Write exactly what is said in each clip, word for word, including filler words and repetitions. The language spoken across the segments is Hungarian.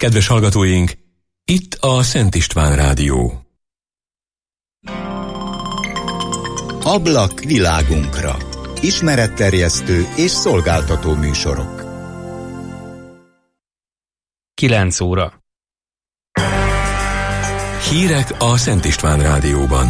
Kedves hallgatóink, itt a Szent István Rádió. Ablak világunkra. Ismeretterjesztő és szolgáltató műsorok. kilenc óra. Hírek a Szent István Rádióban.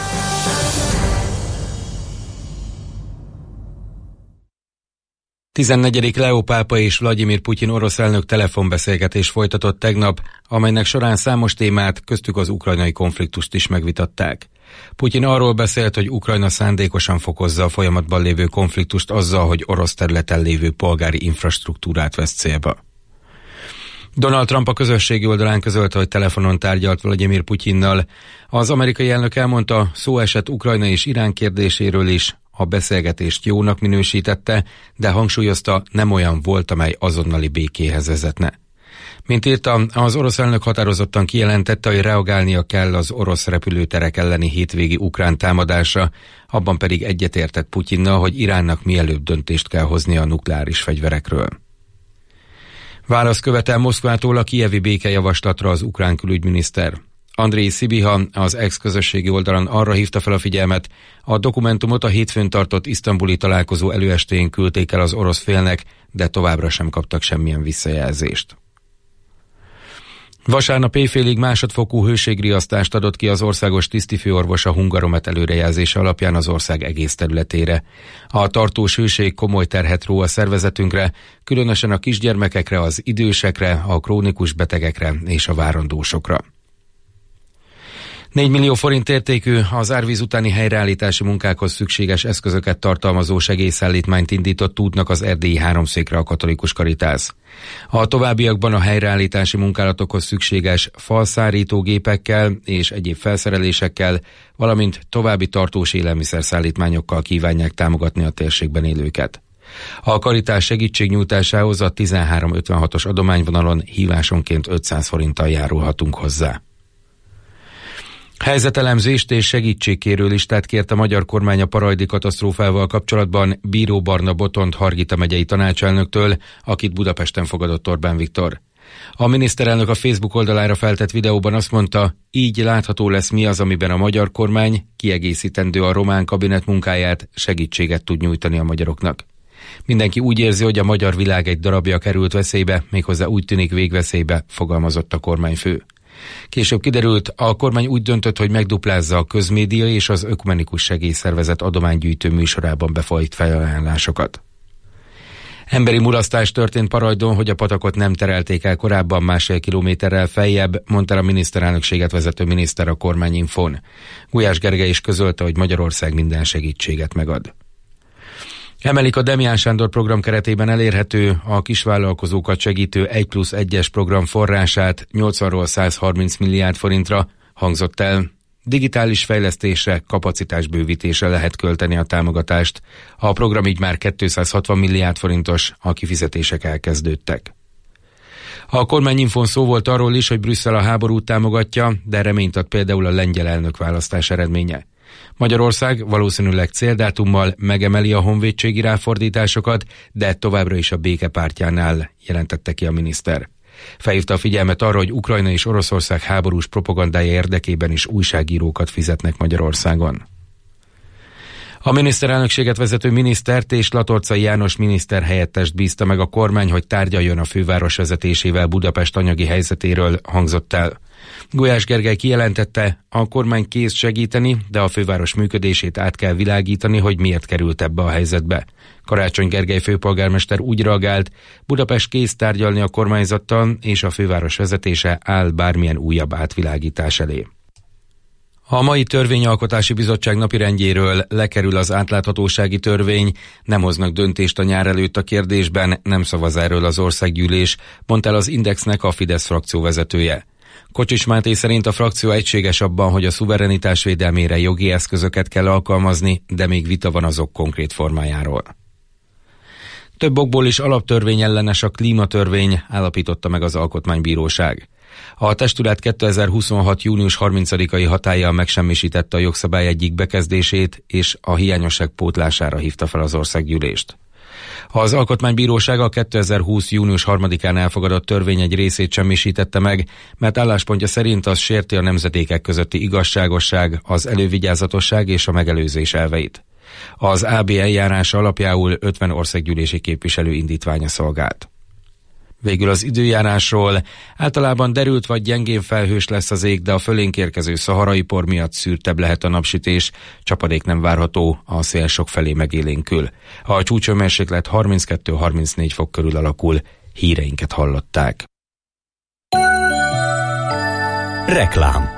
tizennegyedik Leó pápa és Vlagyimir Putyin orosz elnök telefonbeszélgetést folytatott tegnap, amelynek során számos témát, köztük az ukrajnai konfliktust is megvitatták. Putyin arról beszélt, hogy Ukrajna szándékosan fokozza a folyamatban lévő konfliktust azzal, hogy orosz területen lévő polgári infrastruktúrát vesz célba. Donald Trump a közösségi oldalán közölte, hogy telefonon tárgyalt Vlagyimir Putyinnal. Az amerikai elnök elmondta, szó esett Ukrajna és Irán kérdéséről is, a beszélgetést jónak minősítette, de hangsúlyozta, nem olyan volt, amely azonnali békéhez vezetne. Mint írta, az orosz elnök határozottan kijelentette, hogy reagálnia kell az orosz repülőterek elleni hétvégi ukrán támadásra, abban pedig egyetértett Putyinnal, hogy Iránnak mielőbb döntést kell hoznia a nukleáris fegyverekről. Válasz követel Moszkvától a kijevi békejavaslatra az ukrán külügyminiszter. Andrej Szibiha az ex-közösségi oldalon arra hívta fel a figyelmet, a dokumentumot a hétfőn tartott isztambuli találkozó előestéjén küldték el az orosz félnek, de továbbra sem kaptak semmilyen visszajelzést. Vasárnap éjfélig másodfokú hőségriasztást adott ki az országos tisztifőorvos a Hungaromet előrejelzése alapján az ország egész területére. A tartós hőség komoly terhet ró a szervezetünkre, különösen a kisgyermekekre, az idősekre, a krónikus betegekre és a várandósokra. négy millió forint értékű, az árvíz utáni helyreállítási munkákhoz szükséges eszközöket tartalmazó segélyszállítmányt indított útnak az erdélyi Háromszékre a katolikus Karitász. A továbbiakban a helyreállítási munkálatokhoz szükséges falszárítógépekkel és egyéb felszerelésekkel, valamint további tartós élelmiszerszállítmányokkal kívánják támogatni a térségben élőket. A Karitás segítségnyújtásához a tizenhárom ötvenhatos adományvonalon hívásonként ötszáz forinttal járulhatunk hozzá. Helyzetelemzést és segítségkérő listát kért a magyar kormány a parajdi katasztrófával kapcsolatban Bíró Barna Botont Hargita megyei tanácselnöktől, akit Budapesten fogadott Orbán Viktor. A miniszterelnök a Facebook oldalára feltett videóban azt mondta, így látható lesz, mi az, amiben a magyar kormány, kiegészítendő a román kabinet munkáját, segítséget tud nyújtani a magyaroknak. Mindenki úgy érzi, hogy a magyar világ egy darabja került veszélybe, méghozzá úgy tűnik végveszélybe, fogalmazott a kormányfő. Később kiderült, a kormány úgy döntött, hogy megduplázza a közmédia és az ökumenikus segélyszervezet adománygyűjtő műsorában befolyt felajánlásokat. Emberi mulasztás történt Parajdon, hogy a patakot nem terelték el korábban másfél kilométerrel feljebb, mondta a miniszterelnökséget vezető miniszter a kormányinfón. Gulyás Gergely is közölte, hogy Magyarország minden segítséget megad. Emelik a Demján Sándor program keretében elérhető, a kisvállalkozókat segítő egy plusz egyes program forrását nyolcvanról százharminc milliárd forintra, hangzott el. Digitális fejlesztésre, kapacitásbővítésre lehet költeni a támogatást. A program így már kétszázhatvan milliárd forintos, a kifizetések elkezdődtek. A kormányinfón szó volt arról is, hogy Brüsszel a háborút támogatja, de reményt ad például a lengyel elnökválasztás eredménye. Magyarország valószínűleg céldátummal megemeli a honvédségi ráfordításokat, de továbbra is a békepártjánál, jelentette ki a miniszter. Felhívta a figyelmet arra, hogy Ukrajna és Oroszország háborús propagandája érdekében is újságírókat fizetnek Magyarországon. A miniszterelnökséget vezető minisztert és Latorcai János miniszter helyettest bízta meg a kormány, hogy tárgyaljon a főváros vezetésével Budapest anyagi helyzetéről, hangzott el. Gulyás Gergely kijelentette, a kormány kész segíteni, de a főváros működését át kell világítani, hogy miért került ebbe a helyzetbe. Karácsony Gergely főpolgármester úgy reagált, Budapest kész tárgyalni a kormányzattal, és a főváros vezetése áll bármilyen újabb átvilágítás elé. A mai törvényalkotási bizottság napirendjéről lekerül az átláthatósági törvény, nem hoznak döntést a nyár előtt a kérdésben, nem szavaz erről az országgyűlés, mondta el az Indexnek a Fidesz frakció vezetője. Kocsis Máté szerint a frakció egységes abban, hogy a szuverenitás védelmére jogi eszközöket kell alkalmazni, de még vita van azok konkrét formájáról. Több okból is alaptörvényellenes a klímatörvény, állapította meg az Alkotmánybíróság. A testület kétezer-huszonhat. június harmincadikai hatállyal megsemmisítette a jogszabály egyik bekezdését, és a hiányosság pótlására hívta fel az országgyűlést. Az Alkotmánybíróság a kétezer-húsz. június harmadikán elfogadott törvény egy részét semmisítette meg, mert álláspontja szerint az sérti a nemzedékek közötti igazságosság, az elővigyázatosság és a megelőzés elveit. Az á bé eljárása alapjául ötven országgyűlési képviselő indítványa szolgált. Végül az időjárásról. Általában derült vagy gyengén felhős lesz az ég, de a fölénk érkező szaharai por miatt szűrtebb lehet a napsütés, csapadék nem várható, a szél sokfelé megélénkül. A csúcshőmérséklet harminckettő-harmincnégy fok körül alakul. Híreinket hallották. Reklám.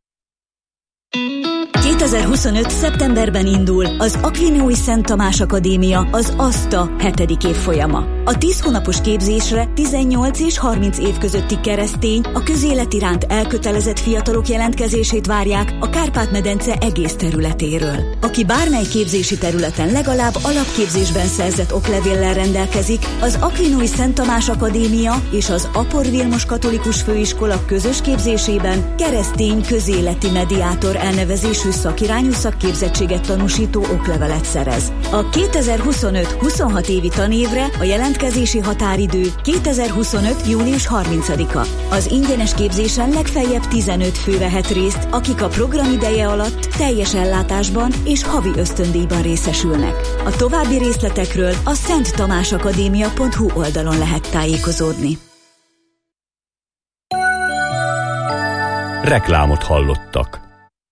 kétezer-huszonöt. szeptemberben indul az Aquinói Szent Tamás Akadémia, az ASTA hetedik évfolyama. A tíz hónapos képzésre tizennyolc és harminc év közötti keresztény, a közélet iránt elkötelezett fiatalok jelentkezését várják a Kárpát-medence egész területéről. Aki bármely képzési területen legalább alapképzésben szerzett oklevéllel rendelkezik, az Aquinói Szent Tamás Akadémia és az Apor Vilmos Katolikus Főiskola közös képzésében keresztény közéleti mediátor elnevezésű szakirányú szakképzettséget tanúsító oklevelet szerez. A kétezer-huszonöt. huszonhat évi tanévre a jelentkezési határidő kétezer-huszonöt. június harmincadika. Az ingyenes képzésen legfeljebb tizenöt fő vehet részt, akik a program ideje alatt teljes ellátásban és havi ösztöndíjban részesülnek. A további részletekről a szent tamás akadémia pont hu oldalon lehet tájékozódni. Reklámot hallottak.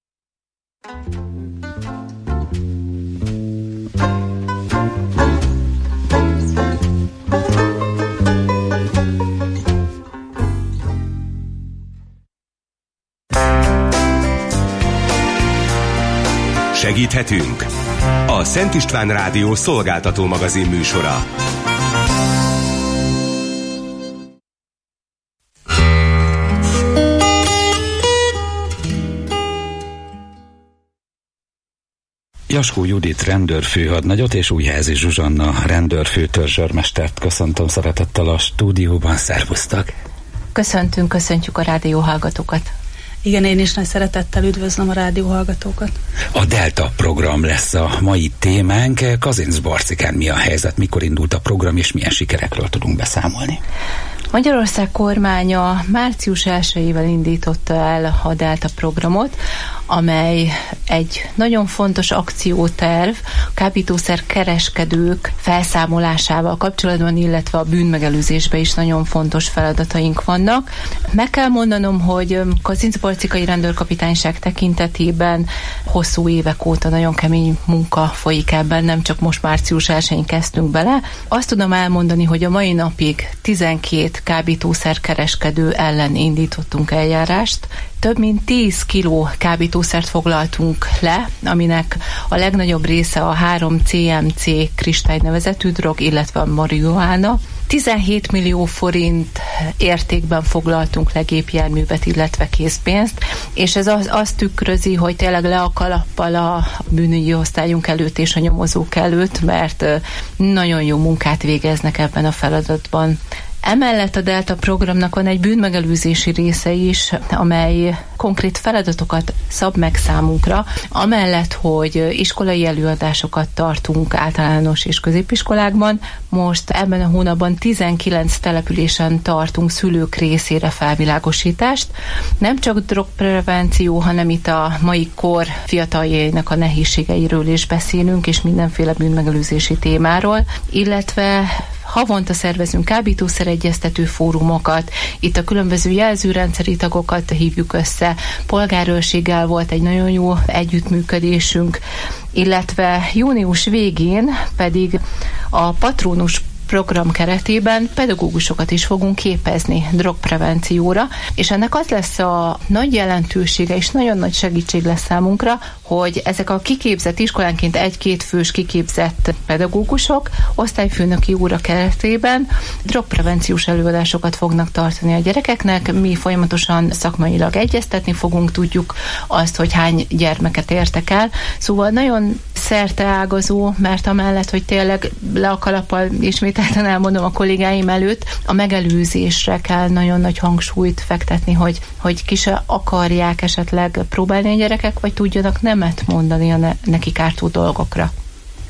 Segíthetünk? A Szent István Rádió szolgáltató magazin műsora. Jaskó Judit rendőrfőhadnagyot és Újházi Zsuzsanna rendőrfő törzsőrmestert köszöntöm szeretettel a stúdióban. Szervusztak! Köszöntünk, köszöntjük a rádióhallgatókat! Igen, én is nagy szeretettel üdvözlöm a rádióhallgatókat. A Delta program lesz a mai témánk. Kazinc Barcikán mi a helyzet, mikor indult a program, és milyen sikerekről tudunk beszámolni? Magyarország kormánya március elsejével indította el a Delta programot, amely egy nagyon fontos akcióterv a kábítószer kereskedők felszámolásával kapcsolatban, illetve a bűnmegelőzésben is nagyon fontos feladataink vannak. Meg kell mondanom, hogy Kazincbarcikai rendőrkapitányság tekintetében hosszú évek óta nagyon kemény munka folyik ebben, nem csak most március elsején kezdtünk bele. Azt tudom elmondani, hogy a mai napig tizenkét kábítószer kereskedő ellen indítottunk eljárást. Több mint tíz kiló kábítószert foglaltunk le, aminek a legnagyobb része a három cé em cé kristály nevezetű drog, illetve a marihuána. tizenhét millió forint értékben foglaltunk le gépjárművet, illetve készpénzt, és ez az, azt tükrözi, hogy tényleg le a kalappal a bűnügyi osztályunk előtt és a nyomozók előtt, mert nagyon jó munkát végeznek ebben a feladatban. Emellett a Delta programnak van egy bűnmegelőzési része is, amely konkrét feladatokat szab meg számunkra, amellett, hogy iskolai előadásokat tartunk általános és középiskolákban. Most ebben a hónapban tizenkilenc településen tartunk szülők részére felvilágosítást. Nem csak drogprevenció, hanem itt a mai kor fiataljainak a nehézségeiről is beszélünk, és mindenféle bűnmegelőzési témáról, illetve havonta szervezünk kábítószeregyeztető fórumokat, itt a különböző jelzőrendszeri tagokat hívjuk össze, polgárőrséggel volt egy nagyon jó együttműködésünk, illetve június végén pedig a Patronus program keretében pedagógusokat is fogunk képezni drogprevencióra, és ennek az lesz a nagy jelentősége, és nagyon nagy segítség lesz számunkra, hogy ezek a kiképzett, iskolánként egy-két fős kiképzett pedagógusok osztályfőnöki óra keretében drogprevenciós előadásokat fognak tartani a gyerekeknek. Mi folyamatosan szakmailag egyeztetni fogunk, tudjuk azt, hogy hány gyermeket értek el. Szóval nagyon szerteágazó, mert amellett, hogy tényleg le a kalappal ismételten elmondom a kollégáim előtt, a megelőzésre kell nagyon nagy hangsúlyt fektetni, hogy, hogy ki se akarják esetleg próbálni a gyerekek, vagy tudjanak nemet mondani a ne, nekik ártó dolgokra.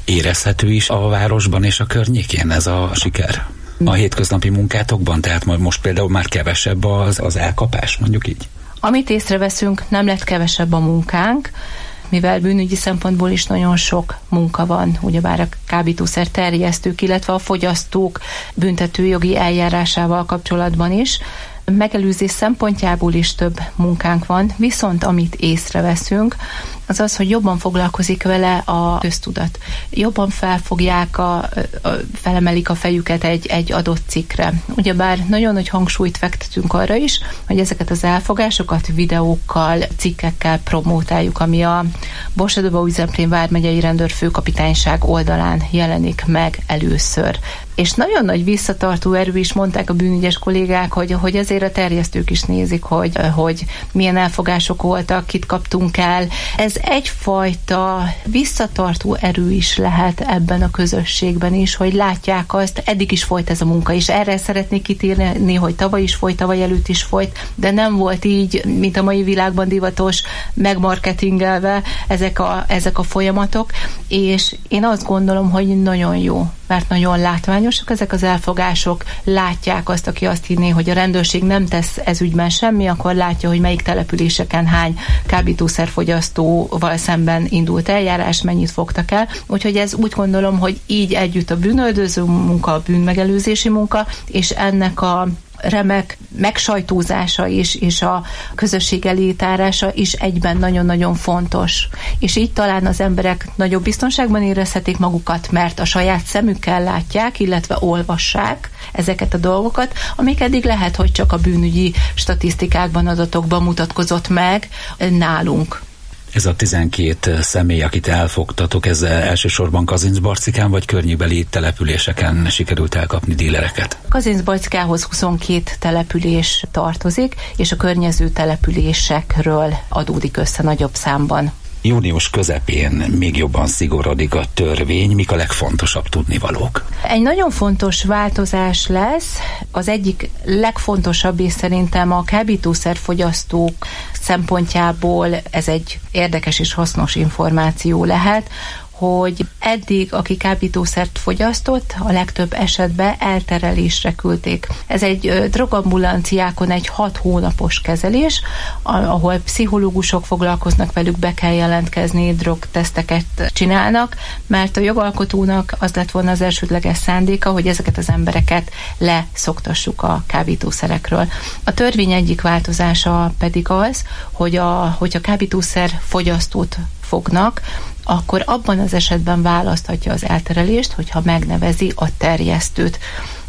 Érezhető is a városban és a környékén ez a siker? A hétköznapi munkátokban? Tehát most például már kevesebb az, az elkapás, mondjuk így? Amit észreveszünk, nem lett kevesebb a munkánk, mivel bűnügyi szempontból is nagyon sok munka van, ugyebár a kábítószer terjesztők, illetve a fogyasztók büntetőjogi eljárásával kapcsolatban is. Megelőzés szempontjából is több munkánk van, viszont amit észreveszünk, az az, hogy jobban foglalkozik vele a köztudat. Jobban felfogják, a, a, felemelik a fejüket egy, egy adott cikkre. Ugyebár nagyon nagy hangsúlyt fektetünk arra is, hogy ezeket az elfogásokat videókkal, cikkekkel promótáljuk, ami a Borsadóba-Újzemplén vármegyei rendőrfőkapitányság oldalán jelenik meg először. És nagyon nagy visszatartó erő is, mondták a bűnügyes kollégák, hogy, hogy azért a terjesztők is nézik, hogy, hogy milyen elfogások voltak, kit kaptunk el. Ez egyfajta visszatartó erő is lehet ebben a közösségben is, hogy látják azt, eddig is folyt ez a munka, és erre szeretnék kitérni, hogy tavaly is folyt, tavaly előtt is folyt, de nem volt így, mint a mai világban divatos, megmarketingelve ezek a, ezek a folyamatok, és én azt gondolom, hogy nagyon jó, mert nagyon látványosak ezek az elfogások, látják azt, aki azt hinné, hogy a rendőrség nem tesz ez ügyben semmi, akkor látja, hogy melyik településeken hány kábítószerfogyasztóval szemben indult eljárás, mennyit fogtak el. Úgyhogy ez úgy gondolom, hogy így együtt a bűnöldöző munka, a bűnmegelőzési munka, és ennek a remek megsajtózása is, és a közösség elé tárása is egyben nagyon-nagyon fontos. És így talán az emberek nagyobb biztonságban érezhetik magukat, mert a saját szemükkel látják, illetve olvassák ezeket a dolgokat, amik eddig lehet, hogy csak a bűnügyi statisztikákban, adatokban mutatkozott meg nálunk. Ez a tizenkét személy, akit elfogtatok, ez elsősorban Kazincbarcikán vagy környékbeli településeken sikerült elkapni dílereket? Kazincbarcikához huszonkét település tartozik, és a környező településekről adódik össze nagyobb számban. Június közepén még jobban szigorodik a törvény. Mik a legfontosabb tudnivalók? Egy nagyon fontos változás lesz. Az egyik legfontosabb, és szerintem a kábítószerfogyasztók szempontjából ez egy érdekes és hasznos információ lehet, hogy eddig, aki kábítószert fogyasztott, a legtöbb esetben elterelésre küldték. Ez egy drogambulanciákon egy hat hónapos kezelés, ahol pszichológusok foglalkoznak velük, be kell jelentkezni, drogteszteket csinálnak, mert a jogalkotónak az lett volna az elsődleges szándéka, hogy ezeket az embereket leszoktassuk a kábítószerekről. A törvény egyik változása pedig az, hogy a, hogyha kábítószer fogyasztót fognak, akkor abban az esetben választhatja az elterelést, hogyha megnevezi a terjesztőt.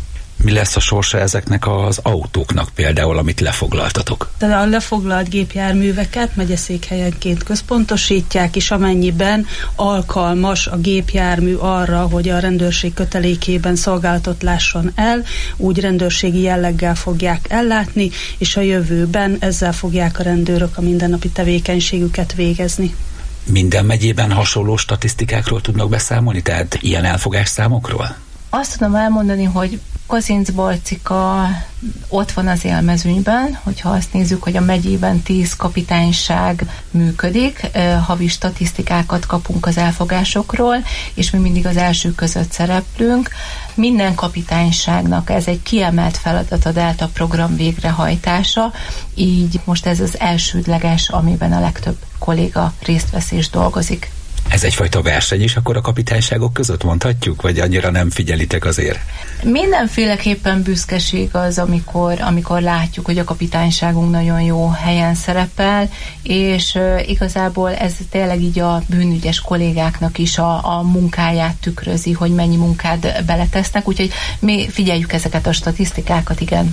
Mi lesz a sorsa ezeknek az autóknak például, amit lefoglaltatok? De a lefoglalt gépjárműveket megyeszékhelyenként központosítják, és amennyiben alkalmas a gépjármű arra, hogy a rendőrség kötelékében szolgálatot lásson el, úgy rendőrségi jelleggel fogják ellátni, és a jövőben ezzel fogják a rendőrök a mindennapi tevékenységüket végezni. Minden megyében hasonló statisztikákról tudnak beszámolni, tehát ilyen elfogásszámokról? Azt tudom elmondani, hogy Kazincbarcika ott van az élmezőnyben, hogyha azt nézzük, hogy a megyében tíz kapitányság működik, havi statisztikákat kapunk az elfogásokról, és mi mindig az első között szereplünk. Minden kapitányságnak ez egy kiemelt feladat, a Delta program végrehajtása, így most ez az elsődleges, amiben a legtöbb kolléga részt vesz és dolgozik. Ez egyfajta verseny is akkor a kapitányságok között, mondhatjuk? Vagy annyira nem figyelitek azért? Mindenféleképpen büszkeség az, amikor, amikor látjuk, hogy a kapitányságunk nagyon jó helyen szerepel, és uh, igazából ez tényleg így a bűnügyes kollégáknak is a, a munkáját tükrözi, hogy mennyi munkát beletesznek, úgyhogy mi figyeljük ezeket a statisztikákat, igen.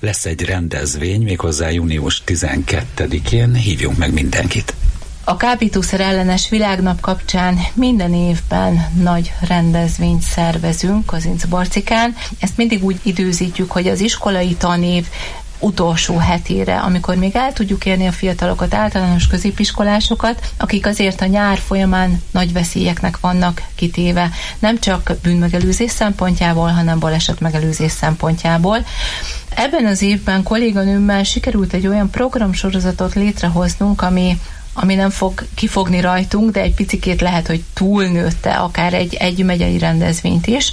lesz egy rendezvény, méghozzá június tizenkettedikén, hívjunk meg mindenkit. A kábítószer ellenes világnap kapcsán minden évben nagy rendezvényt szervezünk Kazincbarcikán. Ezt mindig úgy időzítjük, hogy az iskolai tanév utolsó hetére, amikor még el tudjuk érni a fiatalokat, általános középiskolásokat, akik azért a nyár folyamán nagy veszélyeknek vannak kitéve, nem csak bűnmegelőzés szempontjából, hanem balesetmegelőzés szempontjából. Ebben az évben kolléganőmmel sikerült egy olyan programsorozatot létrehoznunk, ami ami nem fog kifogni rajtunk, de egy picikét lehet, hogy túlnőtte akár egy, egy megyei rendezvényt is.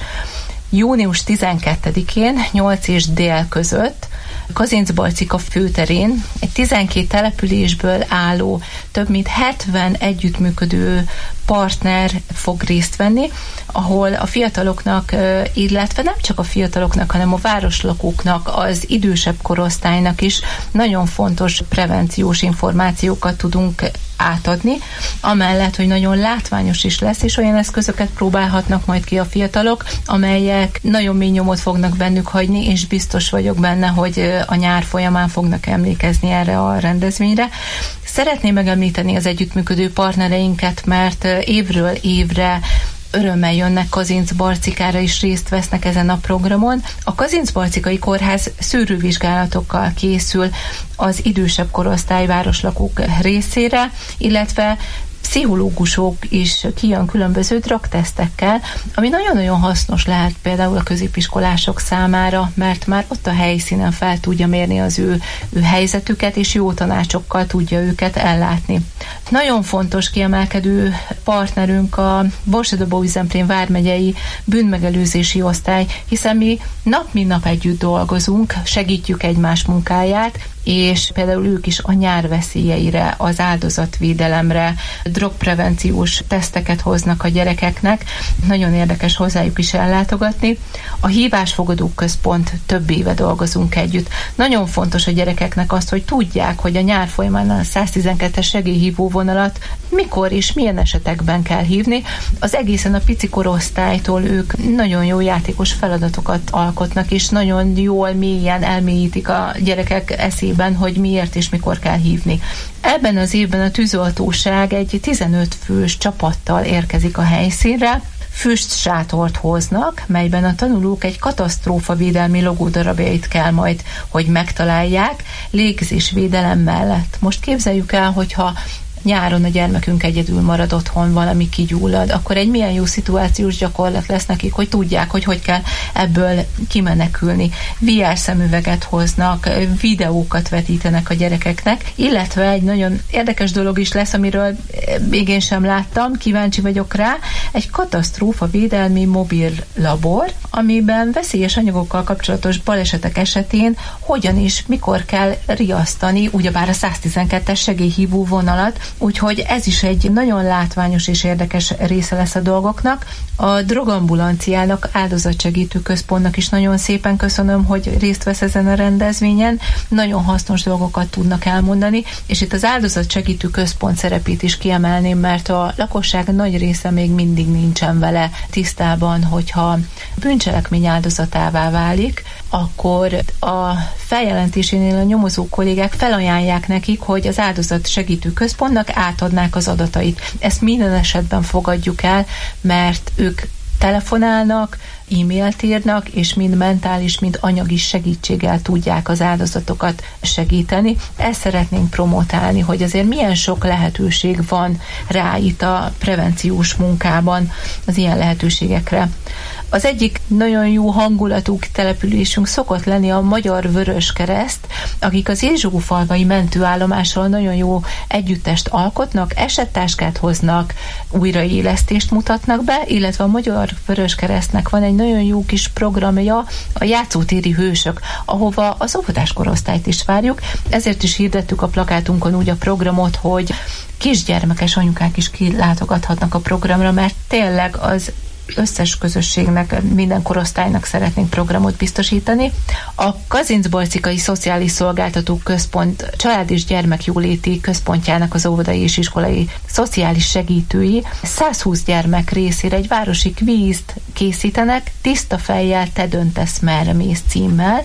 június tizenkettedikén nyolc és dél között Kazincbarcika főterén egy tizenkét településből álló több mint hetven együttműködő partner fog részt venni, ahol a fiataloknak, illetve nem csak a fiataloknak, hanem a városlakóknak, az idősebb korosztálynak is nagyon fontos prevenciós információkat tudunk átadni, amellett, hogy nagyon látványos is lesz, és olyan eszközöket próbálhatnak majd ki a fiatalok, amelyek nagyon mély nyomot fognak bennük hagyni, és biztos vagyok benne, hogy a nyár folyamán fognak emlékezni erre a rendezvényre. Szeretném megemlíteni az együttműködő partnereinket, mert évről évre örömmel jönnek Kazincbarcikára is részt vesznek ezen a programon. A Kazincbarcikai Kórház szűrővizsgálatokkal készül az idősebb korosztály városlakók részére, illetve pszichológusok is kijön különböző drogtesztekkel, ami nagyon-nagyon hasznos lehet például a középiskolások számára, mert már ott a helyszínen fel tudja mérni az ő, ő helyzetüket, és jó tanácsokkal tudja őket ellátni. Nagyon fontos kiemelkedő partnerünk a Borsod-Abaúj-Zemplén vármegyei bűnmegelőzési osztály, hiszen mi nap mint nap együtt dolgozunk, segítjük egymás munkáját, és például ők is a nyár veszélyeire, az áldozatvédelemre, drogprevenciós teszteket hoznak a gyerekeknek. Nagyon érdekes hozzájuk is ellátogatni. A Hívásfogadó Központ több éve dolgozunk együtt. Nagyon fontos a gyerekeknek azt, hogy tudják, hogy a nyár folyamán a száztizenkettes segélyhívó vonalat mikor és milyen esetekben kell hívni. Az egészen a pici korosztálytól ők nagyon jó játékos feladatokat alkotnak, és nagyon jól mélyen elmélyítik a gyerekek eszében, hogy miért és mikor kell hívni. Ebben az évben a tűzoltóság egy tizenöt fős csapattal érkezik a helyszínre, füstsátort hoznak, melyben a tanulók egy katasztrófavédelmi logódarabjait kell majd, hogy megtalálják, légzésvédelem mellett. Most képzeljük el, hogyha nyáron a gyermekünk egyedül marad otthon, valami kigyullad, akkor egy milyen jó szituációs gyakorlat lesz nekik, hogy tudják, hogy hogy kell ebből kimenekülni. vé er szemüveget hoznak, videókat vetítenek a gyerekeknek, illetve egy nagyon érdekes dolog is lesz, amiről még én sem láttam, kíváncsi vagyok rá, egy katasztrófa védelmi mobil labor, amiben veszélyes anyagokkal kapcsolatos balesetek esetén hogyan is, mikor kell riasztani, ugyebár a száztizenkettes segélyhívó vonalat. Úgyhogy ez is egy nagyon látványos és érdekes része lesz a dolgoknak. A drogambulanciának, áldozatsegítő központnak is nagyon szépen köszönöm, hogy részt vesz ezen a rendezvényen. Nagyon hasznos dolgokat tudnak elmondani, és itt az áldozatsegítő központ szerepét is kiemelném, mert a lakosság nagy része még mindig nincsen vele tisztában, hogyha bűncselekmény áldozatává válik, akkor a feljelentésénél a nyomozó kollégák felajánlják nekik, hogy az áldozatsegítő központnak átadnák az adatait. Ezt minden esetben fogadjuk el, mert ők telefonálnak, e-mailt írnak, és mind mentális, mind anyagi segítséggel tudják az áldozatokat segíteni. Ezt szeretnénk promotálni, hogy azért milyen sok lehetőség van rá itt a prevenciós munkában az ilyen lehetőségekre. Az egyik nagyon jó hangulatú településünk szokott lenni a Magyar Vöröskereszt, akik az Ézsófalvai mentőállomásról nagyon jó együttest alkotnak, esettáskát hoznak, újraélesztést mutatnak be, illetve a Magyar Vöröskeresztnek van egy nagyon jó kis programja, a Játszótéri Hősök, ahova az óvodás korosztályt is várjuk, ezért is hirdettük a plakátunkon úgy a programot, hogy kisgyermekes anyukák is kilátogathatnak a programra, mert tényleg az összes közösségnek, minden korosztálynak szeretnénk programot biztosítani. A Kazincbarcikai Szociális Szolgáltató Központ család- és gyermekjóléti központjának az óvodai és iskolai szociális segítői százhúsz gyermek részére egy városi kvízt készítenek, Tiszta fejjel te döntesz merre mész címmel,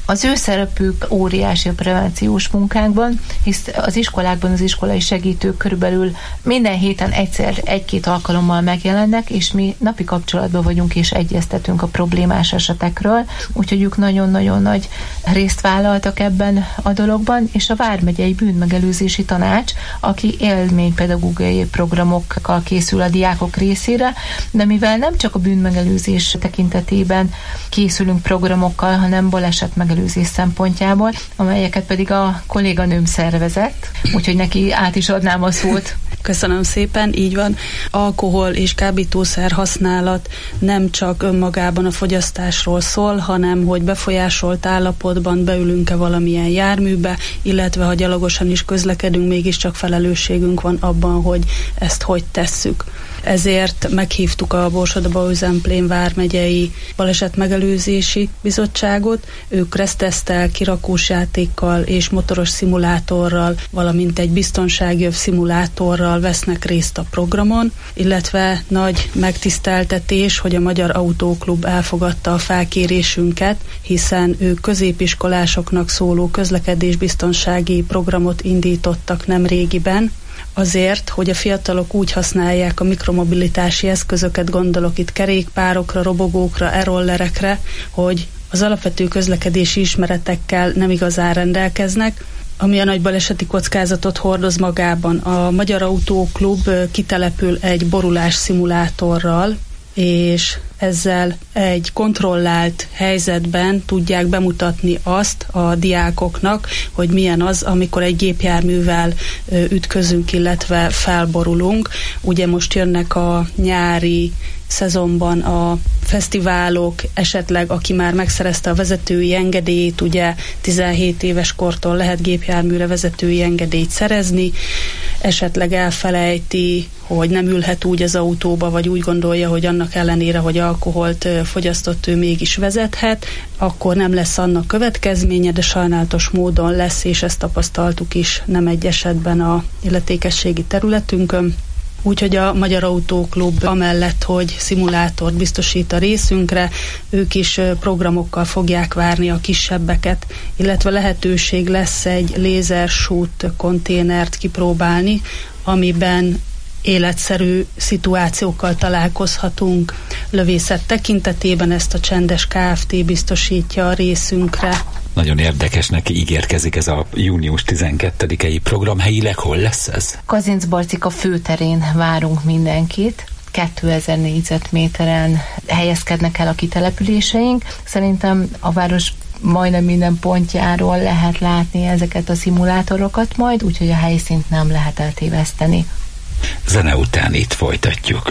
Az ő szerepük óriási a prevenciós munkánkban, hisz az iskolákban az iskolai segítők körülbelül minden héten egyszer, egy-két alkalommal megjelennek, és mi napi kapcsolatban vagyunk és egyeztetünk a problémás esetekről, úgyhogy ők nagyon-nagyon nagy részt vállaltak ebben a dologban, és a Vármegyei Bűnmegelőzési Tanács, aki élménypedagógiai programokkal készül a diákok részére, de mivel nem csak a bűnmegelőzés tekintetében készülünk programokkal, hanem baleset megelőzés szempontjából, amelyeket pedig a kolléganőm szervezett, úgyhogy neki át is adnám a szót. Köszönöm szépen, így van. Alkohol és kábítószer használat nem csak önmagában a fogyasztásról szól, hanem hogy befolyásolt állapotban beülünk-e valamilyen járműbe, illetve ha gyalogosan is közlekedünk, mégiscsak felelősségünk van abban, hogy ezt hogy tesszük. Ezért meghívtuk a Borsod-Bauer-Zemplén vármegyei balesetmegelőzési bizottságot. Ők stresszteszttel, kirakós játékkal és motoros szimulátorral, valamint egy biztonságjöv szimulátorral vesznek részt a programon, illetve nagy megtiszteltetés, hogy a Magyar Autóklub elfogadta a felkérésünket, hiszen ők középiskolásoknak szóló közlekedésbiztonsági programot indítottak nemrégiben, azért, hogy a fiatalok úgy használják a mikromobilitási eszközöket, gondolok itt kerékpárokra, robogókra, e-rollerekre, hogy az alapvető közlekedési ismeretekkel nem igazán rendelkeznek, ami a nagy baleseti kockázatot hordoz magában. A Magyar Autóklub kitelepül egy borulás szimulátorral, és ezzel egy kontrollált helyzetben tudják bemutatni azt a diákoknak, hogy milyen az, amikor egy gépjárművel ütközünk, illetve felborulunk. Ugye most jönnek a nyári szezonban a fesztiválok, esetleg aki már megszerezte a vezetői engedélyt, ugye tizenhét éves kortól lehet gépjárműre vezetői engedélyt szerezni, esetleg elfelejti, hogy nem ülhet úgy az autóba, vagy úgy gondolja, hogy annak ellenére, hogy alkoholt fogyasztott, ő mégis vezethet, akkor nem lesz annak következménye, de sajnálatos módon lesz, és ezt tapasztaltuk is nem egy esetben a illetékességi területünkön. Úgyhogy a Magyar Autóklub amellett, hogy szimulátort biztosít a részünkre, ők is programokkal fogják várni a kisebbeket, illetve lehetőség lesz egy lézersút konténert kipróbálni, amiben életszerű szituációkkal találkozhatunk. Lövészet tekintetében ezt a Csendes Kft. Biztosítja a részünkre. Nagyon érdekesnek ígérkezik ez a június tizenkettedikei program. Helyileg hol lesz ez? Kazincbarcika főterén várunk mindenkit. kétezer négyzetméteren helyezkednek el a kitelepüléseink. Szerintem a város majdnem minden pontjáról lehet látni ezeket a szimulátorokat majd, úgyhogy a helyszínt nem lehet eltéveszteni. Zene után itt folytatjuk.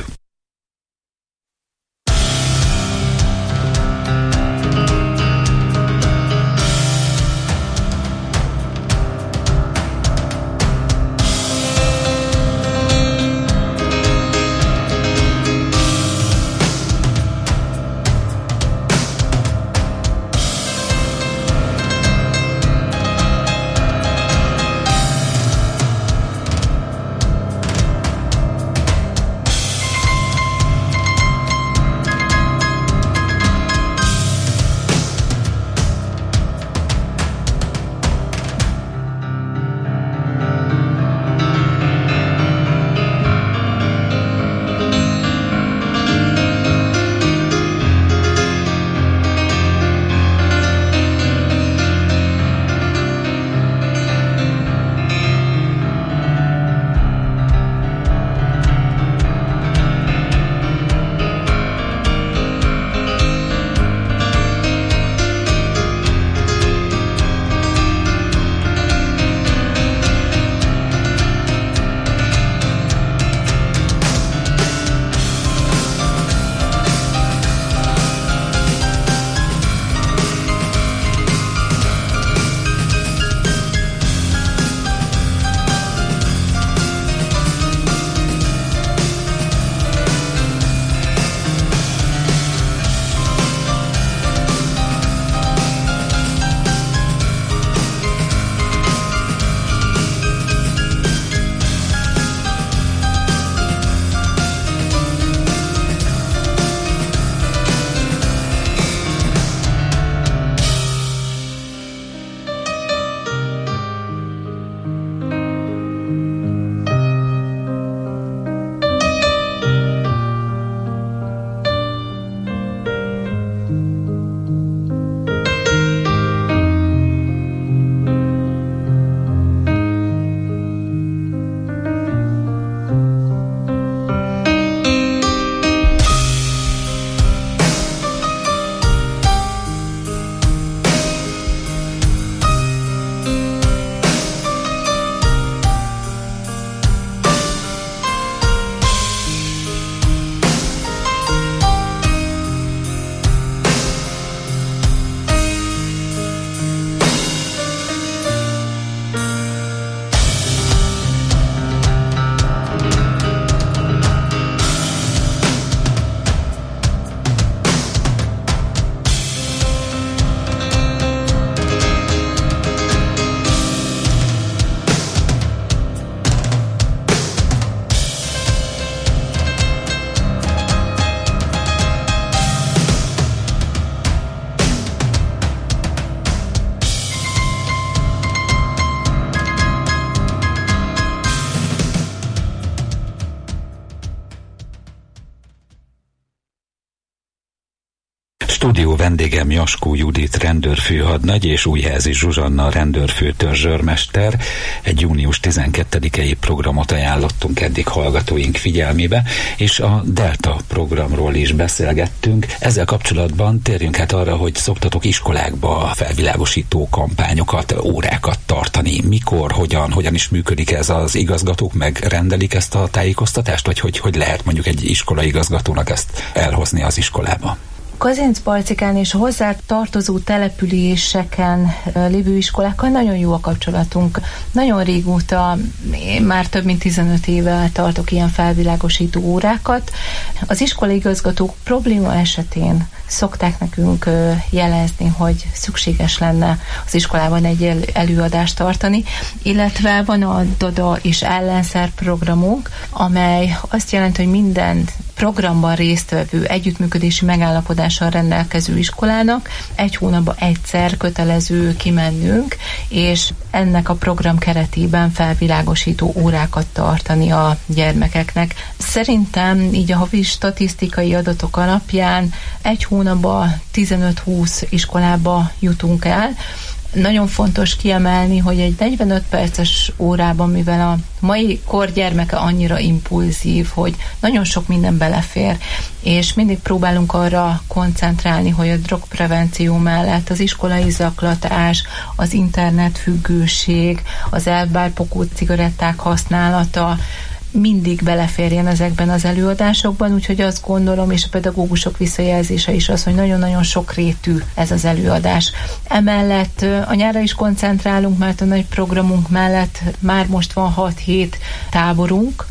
Stúdió vendégem Jaskó Judit rendőrfőhadnagy és Újházi Zsuzsanna rendőrfő törzsőrmester. Egy június tizenkettedikei programot ajánlottunk eddig hallgatóink figyelmébe, és a Delta programról is beszélgettünk. Ezzel kapcsolatban térjünk hát arra, hogy szoktatok iskolákba felvilágosító kampányokat, órákat tartani. Mikor, hogyan, hogyan is működik ez? Az igazgatók megrendelik ezt a tájékoztatást, vagy hogy, hogy lehet mondjuk egy iskolai igazgatónak ezt elhozni az iskolába? Kazincbarcikán és hozzá tartozó településeken lévő iskolákkal nagyon jó a kapcsolatunk. Nagyon régóta, én már több mint tizenöt éve tartok ilyen felvilágosító órákat. Az iskolai igazgatók probléma esetén szokták nekünk jelezni, hogy szükséges lenne az iskolában egy előadást tartani, illetve van a DADA és ellenszer programunk, amely azt jelenti, hogy minden programban résztvevő, együttműködési megállapodással rendelkező iskolának egy hónapban egyszer kötelező kimennünk, és ennek a program keretében felvilágosító órákat tartani a gyermekeknek. Szerintem így a havi statisztikai adatok alapján egy hónapban tizenöt-húsz iskolába jutunk el. Nagyon fontos kiemelni, hogy egy negyvenöt perces órában, mivel a mai kor gyermeke annyira impulzív, hogy nagyon sok minden belefér, és mindig próbálunk arra koncentrálni, hogy a drogprevenció mellett az iskolai zaklatás, az internetfüggőség, az elbárpokó cigaretták használata mindig beleférjen ezekben az előadásokban, úgyhogy azt gondolom, és a pedagógusok visszajelzése is az, hogy nagyon-nagyon sokrétű ez az előadás. Emellett a nyárra is koncentrálunk, mert a nagy programunk mellett már most van hat-hét táborunk,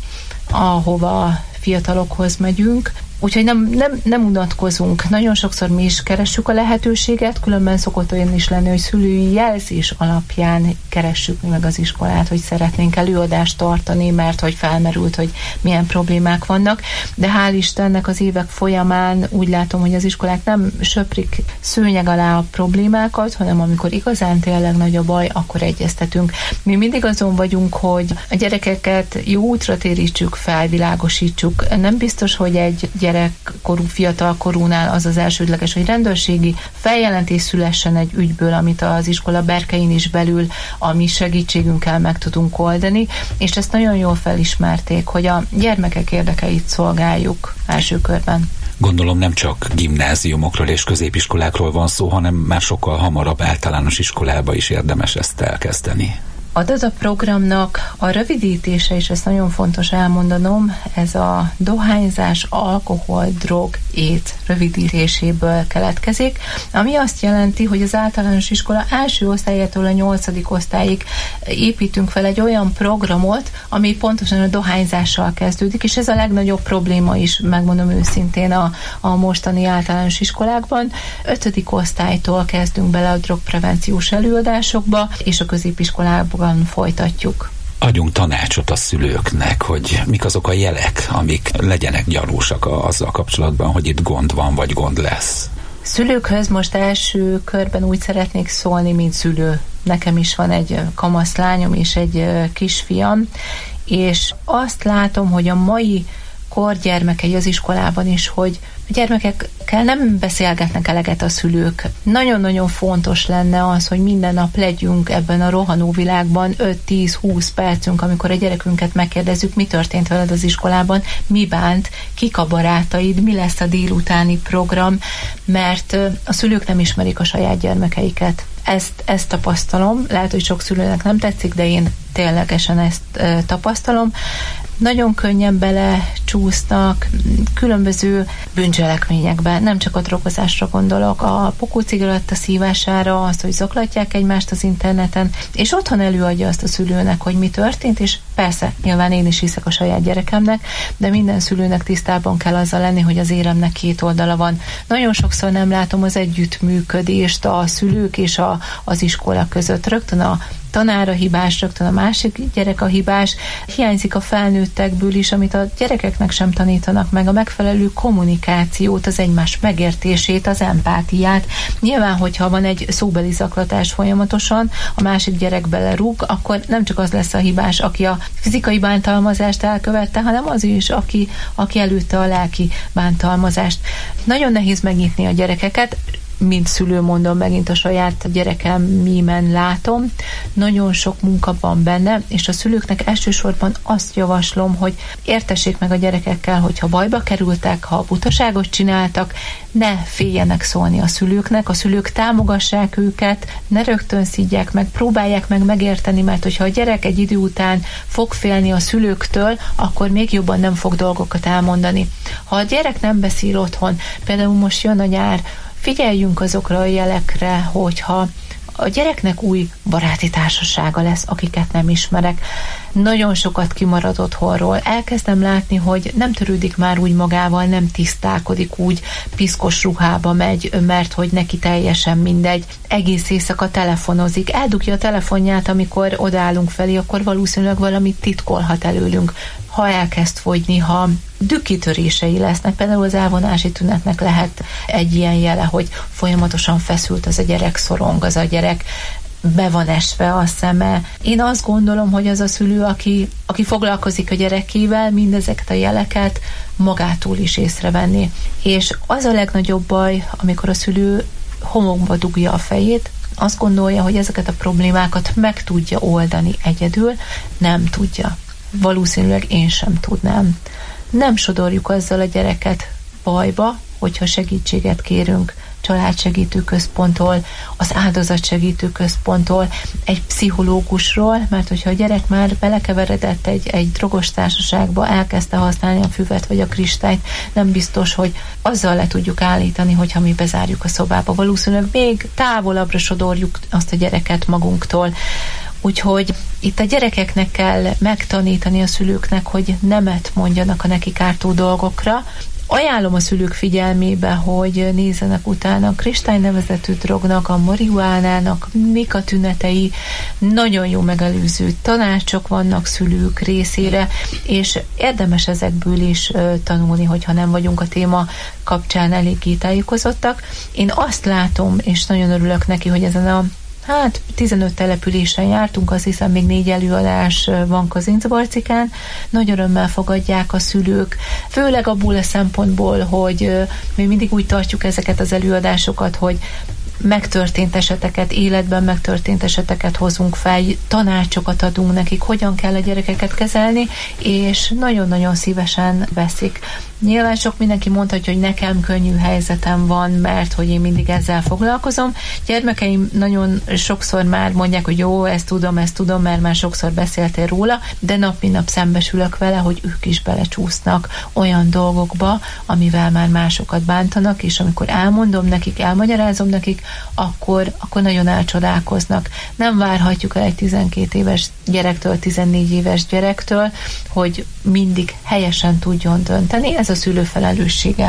ahova fiatalokhoz megyünk, úgyhogy nem, nem, nem unatkozunk. Nagyon sokszor mi is keressük a lehetőséget, különben szokott olyan is lenni, hogy szülői jelzés alapján keressük meg az iskolát, hogy szeretnénk előadást tartani, mert hogy felmerült, hogy milyen problémák vannak. De hál' Istennek az évek folyamán úgy látom, hogy az iskolák nem söprik szőnyeg alá a problémákat, hanem amikor igazán tényleg nagy a baj, akkor egyeztetünk. Mi mindig azon vagyunk, hogy a gyerekeket jó útra térítsük, felvilágosítsuk. Nem biztos, hogy egy gyerekkorú, fiatalkorúnál az az elsődleges, hogy rendőrségi feljelentés szülessen egy ügyből, amit az iskola berkein is belül a mi segítségünkkel meg tudunk oldani, és ezt nagyon jól felismerték, hogy a gyermekek érdekeit szolgáljuk első körben. Gondolom nem csak gimnáziumokról és középiskolákról van szó, hanem már sokkal hamarabb általános iskolába is érdemes ezt elkezdeni. A DADA programnak a rövidítése, és ezt nagyon fontos elmondanom, ez a dohányzás, alkohol, drog, ét rövidítéséből keletkezik, ami azt jelenti, hogy az általános iskola első osztályától a nyolcadik osztályig építünk fel egy olyan programot, ami pontosan a dohányzással kezdődik, és ez a legnagyobb probléma is, megmondom őszintén, a, a mostani általános iskolákban. Ötödik osztálytól kezdünk bele a drogprevenciós előadásokba, és a középiskolában folytatjuk. Adjunk tanácsot a szülőknek, hogy mik azok a jelek, amik legyenek gyanúsak azzal kapcsolatban, hogy itt gond van, vagy gond lesz. Szülőkhöz most első körben úgy szeretnék szólni, mint szülő. Nekem is van egy kamaszlányom és egy kisfiam, és azt látom, hogy a mai korgyermekei az iskolában is, hogy a gyermekekkel nem beszélgetnek eleget a szülők. Nagyon-nagyon fontos lenne az, hogy minden nap legyünk ebben a rohanó világban öt-tíz-húsz percünk, amikor a gyerekünket megkérdezzük, mi történt veled az iskolában, mi bánt, kik a barátaid, mi lesz a délutáni program, mert a szülők nem ismerik a saját gyermekeiket. Ezt, ezt tapasztalom, lehet, hogy sok szülőnek nem tetszik, de én ténylegesen ezt e, tapasztalom. Nagyon könnyen belecsúsznak különböző bűncselekményekbe, nem csak a drogozásra gondolok, a pokócigaretta szívására, azt, hogy zaklatják egymást az interneten, és otthon előadja azt a szülőnek, hogy mi történt, és persze, nyilván én is hiszek a saját gyerekemnek, de minden szülőnek tisztában kell azzal lenni, hogy az éremnek két oldala van. Nagyon sokszor nem látom az együttműködést a szülők és a, az iskola között. Rögtön a tanár a hibás, rögtön a másik gyerek a hibás. Hiányzik a felnőttekből is, amit a gyerekeknek sem tanítanak meg, a megfelelő kommunikációt, az egymás megértését, az empátiát. Nyilván, hogyha van egy szóbeli zaklatás folyamatosan, a másik gyerek belerúg, akkor nem csak az lesz a hibás, aki a fizikai bántalmazást elkövette, hanem az is, aki, aki előtte a lelki bántalmazást. Nagyon nehéz megnyitni a gyerekeket, mint szülő mondom, megint a saját gyerekem mímen látom, nagyon sok munka van benne, és a szülőknek elsősorban azt javaslom, hogy értessék meg a gyerekekkel, hogyha bajba kerültek, ha butaságot csináltak, ne féljenek szólni a szülőknek, a szülők támogassák őket, ne rögtön szidják meg, próbálják meg megérteni, mert hogyha a gyerek egy idő után fog félni a szülőktől, akkor még jobban nem fog dolgokat elmondani. Ha a gyerek nem beszél otthon, például most jön a nyár, figyeljünk azokra a jelekre, hogyha a gyereknek új baráti társasága lesz, akiket nem ismerek. Nagyon sokat kimarad otthonról. Elkezdem látni, hogy nem törődik már úgy magával, nem tisztálkodik, úgy piszkos ruhába megy, mert hogy neki teljesen mindegy. Egész éjszaka telefonozik. Eldugja a telefonját, amikor odaállunk felé, akkor valószínűleg valamit titkolhat előlünk. Ha elkezd fogyni, ha dükkitörései lesznek, például az elvonási tünetnek lehet egy ilyen jele, hogy folyamatosan feszült az a gyerek, szorong az a gyerek, be van esve a szeme. Én azt gondolom, hogy az a szülő, aki, aki foglalkozik a gyerekével, mindezeket a jeleket magától is észrevenni. És az a legnagyobb baj, amikor a szülő homokba dugja a fejét, azt gondolja, hogy ezeket a problémákat meg tudja oldani egyedül, nem tudja. Valószínűleg én sem tudnám. Nem sodorjuk azzal a gyereket bajba, hogyha segítséget kérünk családsegítő központtól, az áldozatsegítő központtól, egy pszichológusról, mert hogyha a gyerek már belekeveredett egy, egy drogos társaságba, elkezdte használni a füvet vagy a kristályt, nem biztos, hogy azzal le tudjuk állítani, hogyha mi bezárjuk a szobába. Valószínűleg még távolabbra sodorjuk azt a gyereket magunktól. Úgyhogy itt a gyerekeknek kell megtanítani a szülőknek, hogy nemet mondjanak a neki ártó dolgokra. Ajánlom a szülők figyelmébe, hogy nézzenek utána a kristály nevezetű drognak, a marihuánának, mik a tünetei. Nagyon jó megelőző tanácsok vannak szülők részére, és érdemes ezekből is tanulni, hogyha nem vagyunk a téma kapcsán eléggé tájékozottak. Én azt látom, és nagyon örülök neki, hogy ezen a Hát tizenöt településen jártunk, azt hiszem még négy előadás van Kazincbarcikán. Nagy örömmel fogadják a szülők, főleg abból a szempontból, hogy mi mindig úgy tartjuk ezeket az előadásokat, hogy megtörtént eseteket, életben megtörtént eseteket hozunk fel, tanácsokat adunk nekik, hogyan kell a gyerekeket kezelni, és nagyon-nagyon szívesen veszik. Nyilván sok mindenki mondhatja, hogy nekem könnyű helyzetem van, mert hogy én mindig ezzel foglalkozom. Gyermekeim nagyon sokszor már mondják, hogy jó, ezt tudom, ezt tudom, mert már sokszor beszéltél róla, de nap mint nap szembesülök vele, hogy ők is belecsúsznak olyan dolgokba, amivel már másokat bántanak, és amikor elmondom nekik, elmagyarázom nekik, akkor, akkor nagyon elcsodálkoznak. Nem várhatjuk el egy tizenkét éves gyerektől, tizennégy éves gyerektől, hogy mindig helyesen tudjon dönteni. Ez a szülő felelőssége.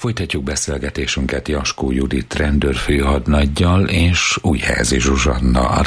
Folytatjuk beszélgetésünket Jaskó Judit rendőrfőhadnaggyal és Újházi Zsuzsanna a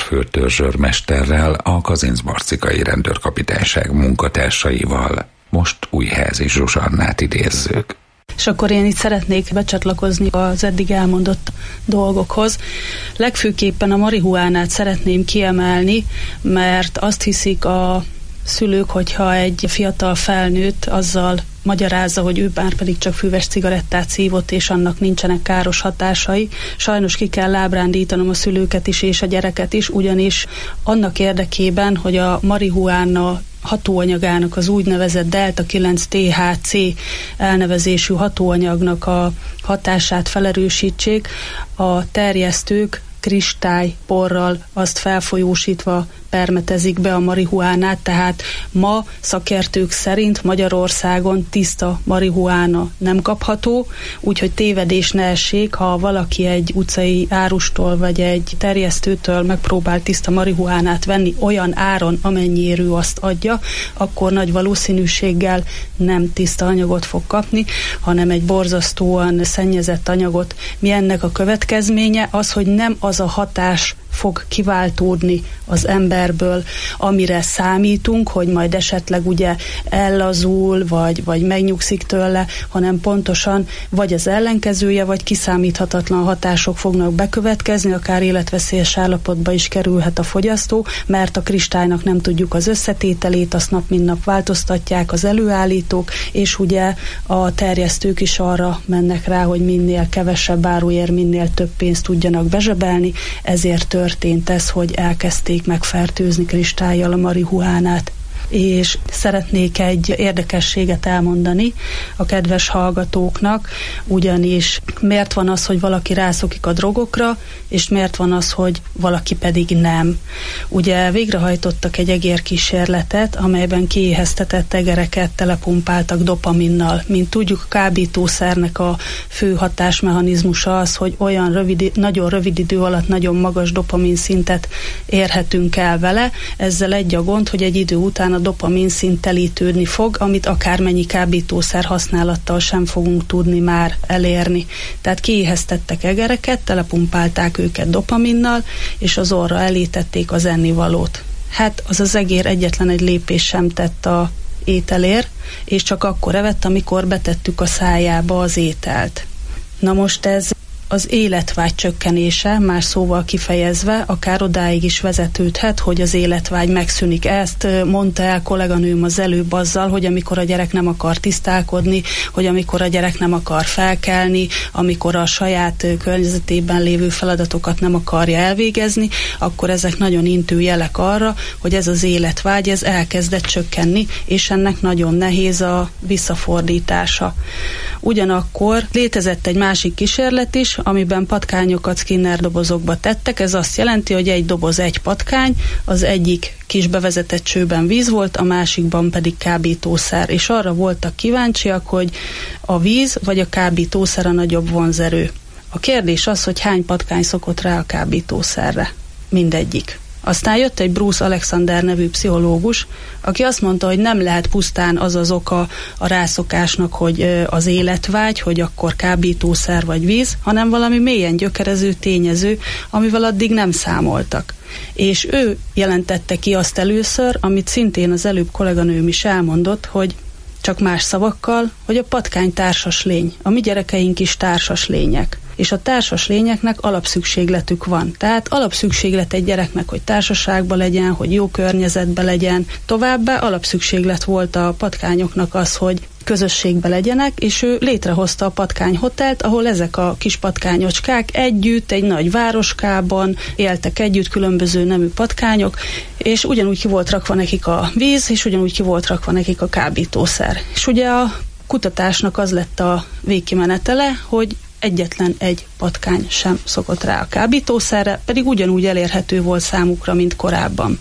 rendőrfőtörzsőrmesterrel, a Kazincbarcikai rendőrkapitányság munkatársaival. Most Újházi Zsuzsannát idézzük. És akkor én itt szeretnék becsatlakozni az eddig elmondott dolgokhoz. Legfőképpen a marihuánát szeretném kiemelni, mert azt hiszik a szülők, hogyha egy fiatal felnőtt azzal magyarázza, hogy ő már pedig csak füves cigarettát szívott, és annak nincsenek káros hatásai. Sajnos ki kell ábrándítanom a szülőket is, és a gyereket is, ugyanis annak érdekében, hogy a marihuána hatóanyagának, az úgynevezett delta kilenc té há cé elnevezésű hatóanyagnak a hatását felerősítsék, a terjesztők kristályporral azt felfolyósítva permetezik be a marihuánát, tehát ma szakértők szerint Magyarországon tiszta marihuána nem kapható, úgyhogy tévedés ne essék, ha valaki egy utcai árustól vagy egy terjesztőtől megpróbál tiszta marihuánát venni olyan áron, amennyiért ő azt adja, akkor nagy valószínűséggel nem tiszta anyagot fog kapni, hanem egy borzasztóan szennyezett anyagot. Mi ennek a következménye? Az, hogy nem az a hatás fog kiváltódni az emberből, amire számítunk, hogy majd esetleg ugye ellazul, vagy, vagy megnyugszik tőle, hanem pontosan vagy az ellenkezője, vagy kiszámíthatatlan hatások fognak bekövetkezni, akár életveszélyes állapotba is kerülhet a fogyasztó, mert a kristálynak nem tudjuk az összetételét, azt nap mint nap változtatják az előállítók, és ugye a terjesztők is arra mennek rá, hogy minél kevesebb áruért, minél több pénzt tudjanak bezsebelni, ezért történt ez, hogy elkezdték megfertőzni kristállyal a marihuánát. És szeretnék egy érdekességet elmondani a kedves hallgatóknak, ugyanis miért van az, hogy valaki rászokik a drogokra, és miért van az, hogy valaki pedig nem. Ugye végrehajtottak egy egérkísérletet, amelyben kiéheztetett egereket telepumpáltak dopaminnal. Mint tudjuk, a kábítószernek a fő hatásmechanizmusa az, hogy olyan rövid, nagyon rövid idő alatt nagyon magas dopamin szintet érhetünk el vele. Ezzel egy a gond, hogy egy idő után a dopamin szint telítődni fog, amit akármennyi kábítószer használattal sem fogunk tudni már elérni. Tehát kiéheztettek egereket, telepumpálták őket dopaminnal, és az orra elé tették az ennivalót. Hát az az egér egyetlen egy lépés sem tett a ételér, és csak akkor evett, amikor betettük a szájába az ételt. Na most ez az életvágy csökkenése, más szóval kifejezve, akár odáig is vezetődhet, hogy az életvágy megszűnik. Ezt mondta el kolléganőm az előbb azzal, hogy amikor a gyerek nem akar tisztálkodni, hogy amikor a gyerek nem akar felkelni, amikor a saját környezetében lévő feladatokat nem akarja elvégezni, akkor ezek nagyon intő jelek arra, hogy ez az életvágy, ez elkezdett csökkenni, és ennek nagyon nehéz a visszafordítása. Ugyanakkor létezett egy másik kísérlet is, amiben patkányokat Skinner dobozokba tettek. Ez azt jelenti, hogy egy doboz egy patkány, az egyik kis bevezetett csőben víz volt, a másikban pedig kábítószer, és arra voltak kíváncsiak, hogy a víz vagy a kábítószer a nagyobb vonzerő. A kérdés az, hogy hány patkány szokott rá a kábítószerre. Mindegyik. Aztán jött egy Bruce Alexander nevű pszichológus, aki azt mondta, hogy nem lehet pusztán az az oka a rászokásnak, hogy az életvágy, hogy akkor kábítószer vagy víz, hanem valami mélyen gyökerező tényező, amivel addig nem számoltak. És ő jelentette ki azt először, amit szintén az előbb kolléganőm is elmondott, hogy csak más szavakkal, hogy a patkány társas lény. A mi gyerekeink is társas lények. És a társas lényeknek alapszükségletük van. Tehát alapszükséglet egy gyereknek, hogy társaságban legyen, hogy jó környezetben legyen. Továbbá alapszükséglet volt a patkányoknak az, hogy közösségbe legyenek, és ő létrehozta a patkányhotelt, ahol ezek a kis patkányocskák együtt, egy nagy városkában éltek együtt, különböző nemű patkányok, és ugyanúgy ki volt rakva nekik a víz, és ugyanúgy ki volt rakva nekik a kábítószer. És ugye a kutatásnak az lett a végkimenetele, hogy egyetlen egy patkány sem szokott rá a kábítószerre, pedig ugyanúgy elérhető volt számukra, mint korábban.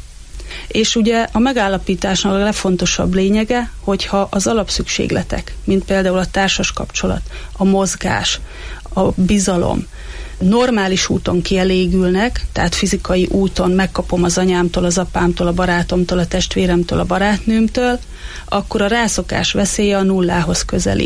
És ugye a megállapításnak a legfontosabb lényege, hogyha az alapszükségletek, mint például a társas kapcsolat, a mozgás, a bizalom, normális úton kielégülnek, tehát fizikai úton megkapom az anyámtól, az apámtól, a barátomtól, a testvéremtől, a barátnőmtől, akkor a rászokás veszélye a nullához közelít.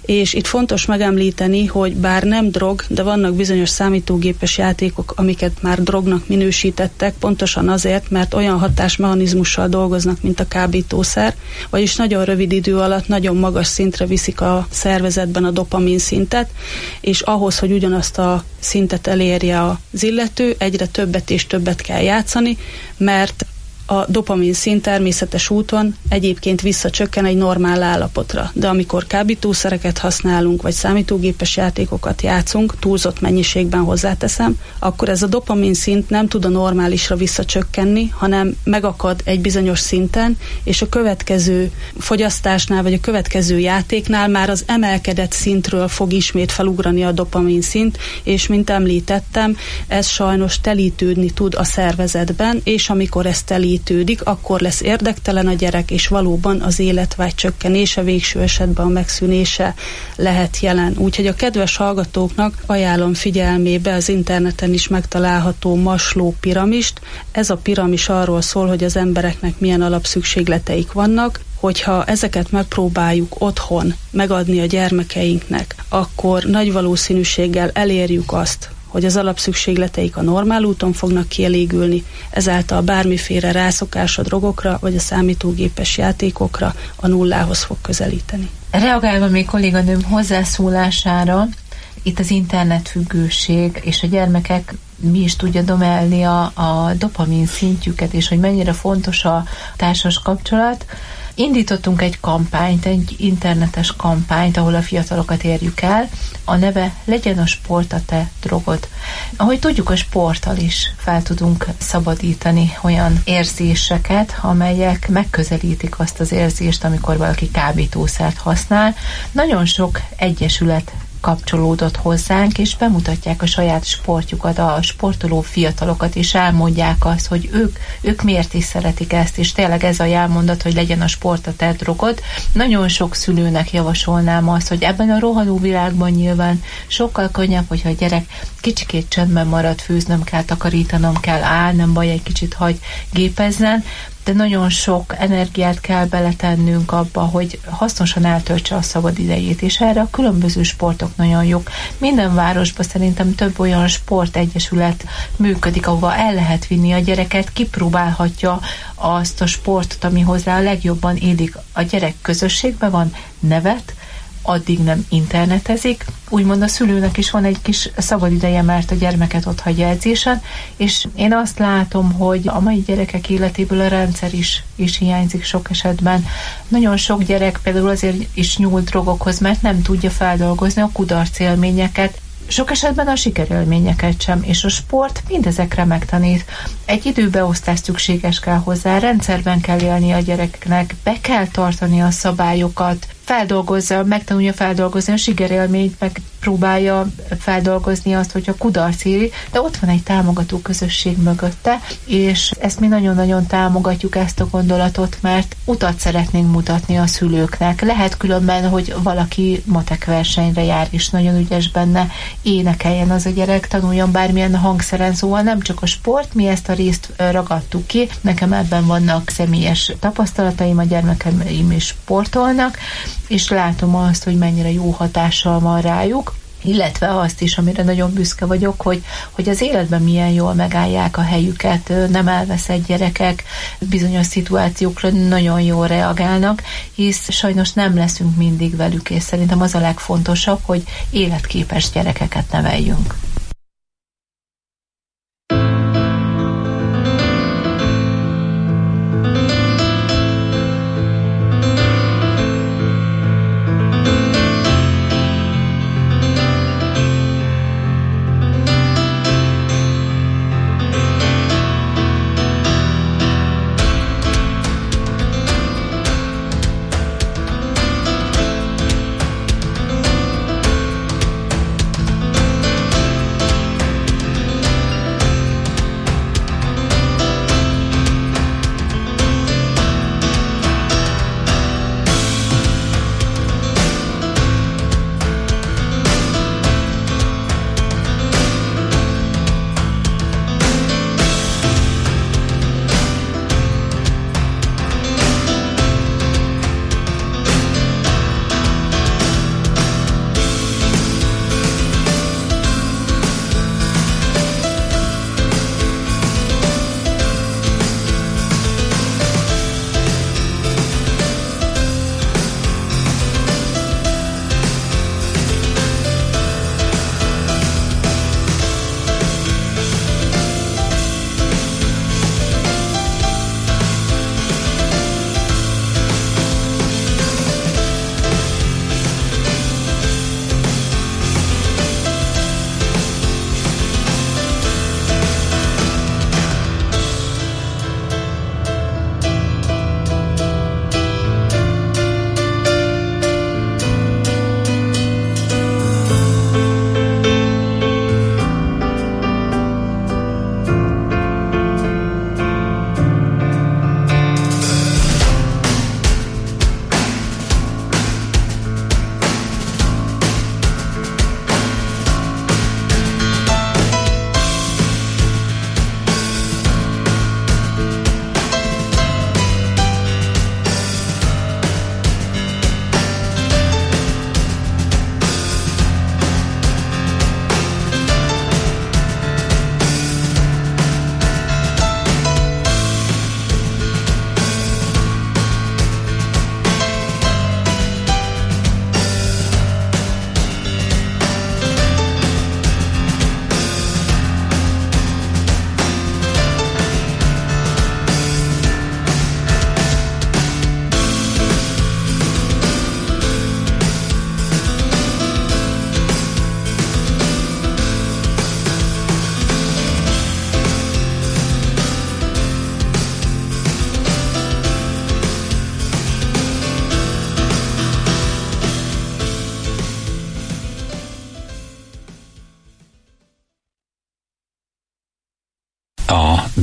és itt fontos megemlíteni, hogy bár nem drog, de vannak bizonyos számítógépes játékok, amiket már drognak minősítettek, pontosan azért, mert olyan hatásmechanizmussal dolgoznak, mint a kábítószer, vagyis nagyon rövid idő alatt nagyon magas szintre viszik a szervezetben a dopamin szintet, és ahhoz, hogy ugyanazt a szintet elérje az illető, egyre többet és többet kell játszani, mert a dopamin szint természetes úton egyébként visszacsökken egy normál állapotra. De amikor kábítószereket használunk, vagy számítógépes játékokat játszunk, túlzott mennyiségben hozzáteszem, akkor ez a dopamin szint nem tud a normálisra visszacsökkenni, hanem megakad egy bizonyos szinten, és a következő fogyasztásnál, vagy a következő játéknál már az emelkedett szintről fog ismét felugrani a dopamin szint, és mint említettem, ez sajnos telítődni tud a szervezetben, és amikor ez telít akkor lesz érdektelen a gyerek, és valóban az életvágy csökkenése, végső esetben a megszűnése lehet jelen. Úgyhogy a kedves hallgatóknak ajánlom figyelmébe az interneten is megtalálható Maslow piramist. Ez a piramis arról szól, hogy az embereknek milyen alapszükségleteik vannak, hogyha ezeket megpróbáljuk otthon megadni a gyermekeinknek, akkor nagy valószínűséggel elérjük azt, hogy az alapszükségleteik a normál úton fognak kielégülni, ezáltal bármiféle rászokás a drogokra, vagy a számítógépes játékokra a nullához fog közelíteni. Reagálva még kolléganőm hozzászólására, itt az internetfüggőség és a gyermekek mi is tudja domelni a, a dopamin szintjüket, és hogy mennyire fontos a társas kapcsolat. Indítottunk egy kampányt, egy internetes kampányt, ahol a fiatalokat érjük el. A neve Legyen a sport a te drogod. Ahogy tudjuk, a sporttal is fel tudunk szabadítani olyan érzéseket, amelyek megközelítik azt az érzést, amikor valaki kábítószert használ. Nagyon sok egyesület kapcsolódott hozzánk, és bemutatják a saját sportjukat, a sportoló fiatalokat, és elmondják azt, hogy ők, ők miért is szeretik ezt, és tényleg ez a jelmondat, hogy legyen a sport a te drogod. Nagyon sok szülőnek javasolnám azt, hogy ebben a rohanó világban nyilván sokkal könnyebb, hogyha a gyerek kicsikét csendben marad, főznöm kell, takarítanom kell, áll, nem baj, egy kicsit hagy gépezzen, de nagyon sok energiát kell beletennünk abba, hogy hasznosan eltöltse a szabad idejét, és erre a különböző sportok nagyon jók. Minden városban szerintem több olyan sportegyesület működik, ahova el lehet vinni a gyereket, kipróbálhatja azt a sportot, ami hozzá a legjobban illik. A gyerek közösségben van, nevet, addig nem internetezik, úgymond a szülőnek is van egy kis szabadideje, mert a gyermeket ott hagyja edzésen, és én azt látom, hogy a mai gyerekek életéből a rendszer is, is hiányzik sok esetben. Nagyon sok gyerek például azért is nyúl drogokhoz, mert nem tudja feldolgozni a kudarc élményeket, sok esetben a sikerélményeket sem, és a sport mindezekre megtanít. Egy időbeosztás szükséges kell hozzá, rendszerben kell élni a gyereknek, be kell tartani a szabályokat, feldolgozza, megtanulja feldolgozni a sikerélményt, megpróbálja feldolgozni azt, hogy a kudarc éri, de ott van egy támogató közösség mögötte, és ezt mi nagyon-nagyon támogatjuk, ezt a gondolatot, mert utat szeretnénk mutatni a szülőknek. Lehet különben, hogy valaki matek versenyre jár, és nagyon ügyes benne, énekeljen az a gyerek, tanuljon bármilyen hangszeren, szóval nem csak a sport, mi ezt a részt ragadtuk ki, nekem ebben vannak személyes tapasztalataim, a gyermekeim is sportolnak, és látom azt, hogy mennyire jó hatással van rájuk, illetve azt is, amire nagyon büszke vagyok, hogy, hogy az életben milyen jól megállják a helyüket, nem elveszett gyerekek, bizonyos szituációkra nagyon jól reagálnak, hisz sajnos nem leszünk mindig velük, és szerintem az a legfontosabb, hogy életképes gyerekeket neveljünk.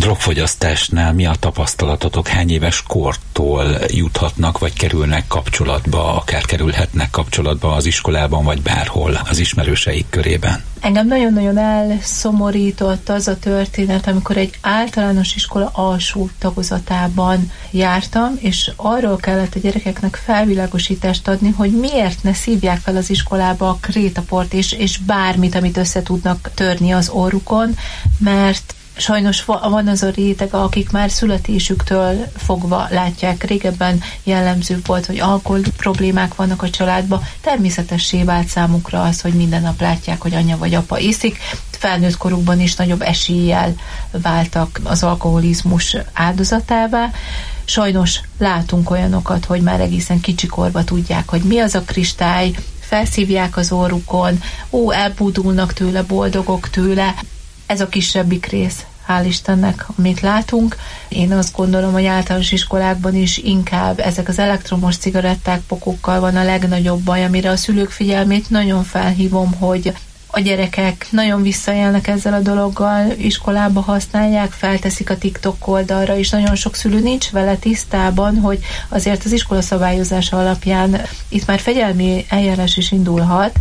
drogfogyasztásnál mi a tapasztalatotok? Hány éves kortól juthatnak, vagy kerülnek kapcsolatba, akár kerülhetnek kapcsolatba az iskolában, vagy bárhol az ismerőseik körében? Engem nagyon-nagyon elszomorított az a történet, amikor egy általános iskola alsó tagozatában jártam, és arról kellett a gyerekeknek felvilágosítást adni, hogy miért ne szívják fel az iskolába a krétaport és, és bármit, amit össze tudnak törni az orrukon, mert sajnos van az a réteg, akik már születésüktől fogva látják. Régebben jellemző volt, hogy alkohol problémák vannak a családban. Természetessé vált számukra az, hogy minden nap látják, hogy anya vagy apa iszik. Felnőtt korukban is nagyobb eséllyel váltak az alkoholizmus áldozatává. Sajnos látunk olyanokat, hogy már egészen kicsikorba tudják, hogy mi az a kristály, felszívják az orrukon, ó, elbúdulnak tőle, boldogok tőle. Ez a kisebbik rész, hál' Istennek, amit látunk. Én azt gondolom, hogy általános iskolákban is inkább ezek az elektromos cigaretták, pokókkal van a legnagyobb baj, amire a szülők figyelmét nagyon felhívom, hogy a gyerekek nagyon visszaélnek ezzel a dologgal, iskolába használják, felteszik a TikTok oldalra, és nagyon sok szülő nincs vele tisztában, hogy azért az iskola szabályozása alapján itt már fegyelmi eljárás is indulhat,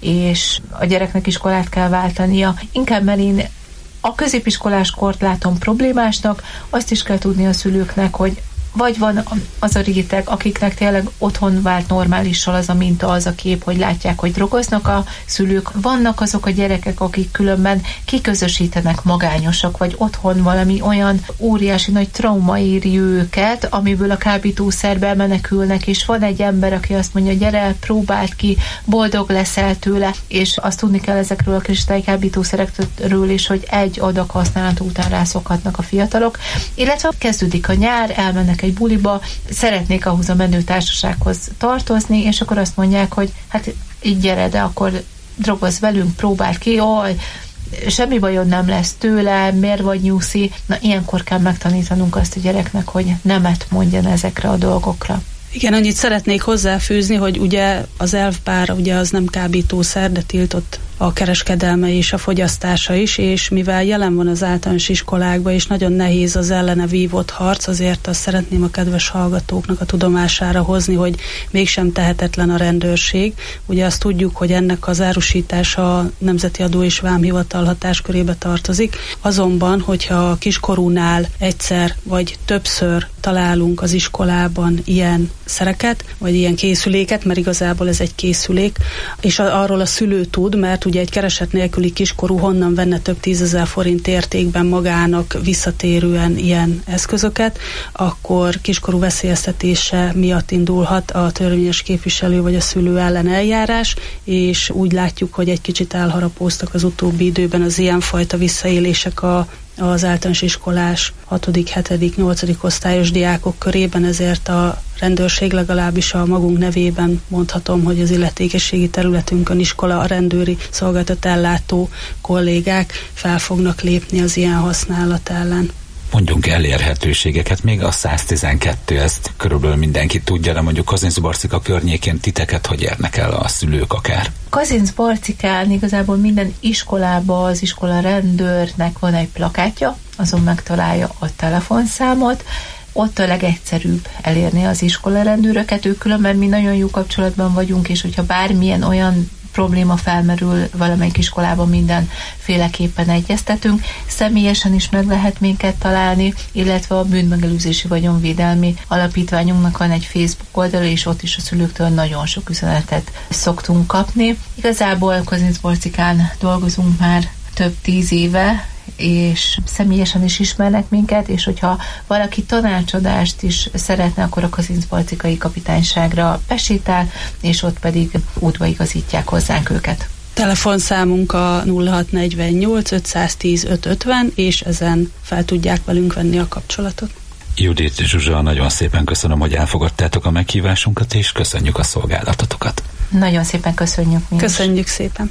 és a gyereknek iskolát kell váltania. Inkább, mert én a középiskolás kort látom problémásnak, azt is kell tudni a szülőknek, hogy vagy van az a réteg, akiknek tényleg otthon vált normálissal az a minta, az a kép, hogy látják, hogy drogoznak a szülők. Vannak azok a gyerekek, akik különben kiközösítenek, magányosak, vagy otthon valami olyan óriási nagy trauma éri őket, amiből a kábítószerbe menekülnek, és van egy ember, aki azt mondja, gyere, próbáld ki, boldog leszel tőle, és azt tudni kell ezekről a kristálykábítószerekről is, hogy egy adag használat után rászokhatnak a fiatalok, illetve kezdődik a nyár, elmennek egy buliba, szeretnék ahhoz a menő társasághoz tartozni, és akkor azt mondják, hogy hát így gyere, de akkor drogozz velünk, próbáld ki, oj, semmi bajod nem lesz tőle, miért vagy nyuszi. Na, ilyenkor kell megtanítanunk azt a gyereknek, hogy nemet mondjon ezekre a dolgokra. Igen, annyit szeretnék hozzáfűzni, hogy ugye az elf bár ugye az nem kábítószer, de tiltott a kereskedelme és a fogyasztása is, és mivel jelen van az általános iskolákban, és nagyon nehéz az ellene vívott harc, azért azt szeretném a kedves hallgatóknak a tudomására hozni, hogy mégsem tehetetlen a rendőrség. Ugye azt tudjuk, hogy ennek az árusítása a Nemzeti Adó és Vámhivatal hatáskörébe tartozik. Azonban, hogyha a kiskorúnál egyszer vagy többször találunk az iskolában ilyen szereket, vagy ilyen készüléket, mert igazából ez egy készülék, és arról a szülő tud, mert ugye egy kereset nélküli kiskorú honnan venne több tízezer forint értékben magának visszatérően ilyen eszközöket, akkor kiskorú veszélyeztetése miatt indulhat a törvényes képviselő vagy a szülő ellen eljárás, és úgy látjuk, hogy egy kicsit elharapóztak az utóbbi időben az ilyenfajta visszaélések a az általános iskolás hatodik, hetedik, nyolcadik osztályos diákok körében, ezért a rendőrség, legalábbis a magunk nevében mondhatom, hogy az illetékességi területünkön iskola, a rendőri szolgáltat ellátó kollégák fel fognak lépni az ilyen használat ellen. Mondjunk elérhetőségeket, még a száztizenkettő, ezt körülbelül mindenki tudja, de mondjuk Kazincbarcika környékén titeket hogy érnek el a szülők akár? Kazincbarcikán igazából minden iskolában az iskola rendőrnek van egy plakátja, azon megtalálja a telefonszámot, ott a legegyszerűbb elérni az iskola rendőröket, ők különben mi nagyon jó kapcsolatban vagyunk, és hogyha bármilyen olyan probléma felmerül valamelyik iskolában, mindenféleképpen egyeztetünk. Személyesen is meg lehet minket találni, illetve a bűnmegelőzési vagyonvédelmi alapítványunknak van egy Facebook oldala, és ott is a szülőktől nagyon sok üzenetet szoktunk kapni. Igazából Kazincbarcikán dolgozunk már több tíz éve, és személyesen is ismernek minket, és hogyha valaki tanácsadást is szeretne, akkor a Kazincbarcikai kapitányságra besétál, és ott pedig útba igazítják hozzánk őket. Telefonszámunk a nulla hat negyvennyolc ötszáztíz ötszázötven, és ezen fel tudják velünk venni a kapcsolatot. Judit, Zsuzsa, nagyon szépen köszönöm, hogy elfogadtátok a meghívásunkat, és köszönjük a szolgálatotokat. Nagyon szépen köszönjük mi Köszönjük is. szépen.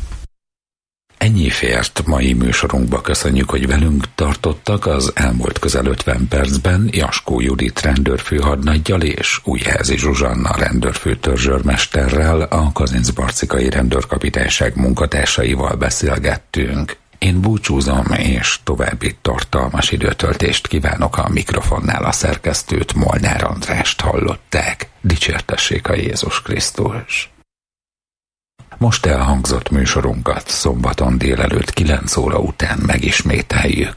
Ennyi fért mai műsorunkba, köszönjük, hogy velünk tartottak. Az elmúlt közel ötven percben Jaskó Judit rendőrfőhadnaggyal és Újházi Zsuzsanna rendőrfőtörzsőrmesterrel, a Kazincbarcikai rendőrkapitányság munkatársaival beszélgettünk. Én búcsúzom, és további tartalmas időtöltést kívánok. A mikrofonnál a szerkesztőt, Molnár Andrást hallották. Dicsértessék a Jézus Krisztus! Most elhangzott műsorunkat szombaton délelőtt kilenc óra után megismételjük.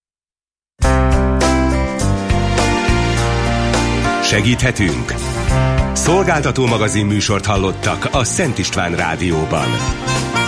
Segíthetünk? Szolgáltató magazin műsort hallottak a Szent István Rádióban.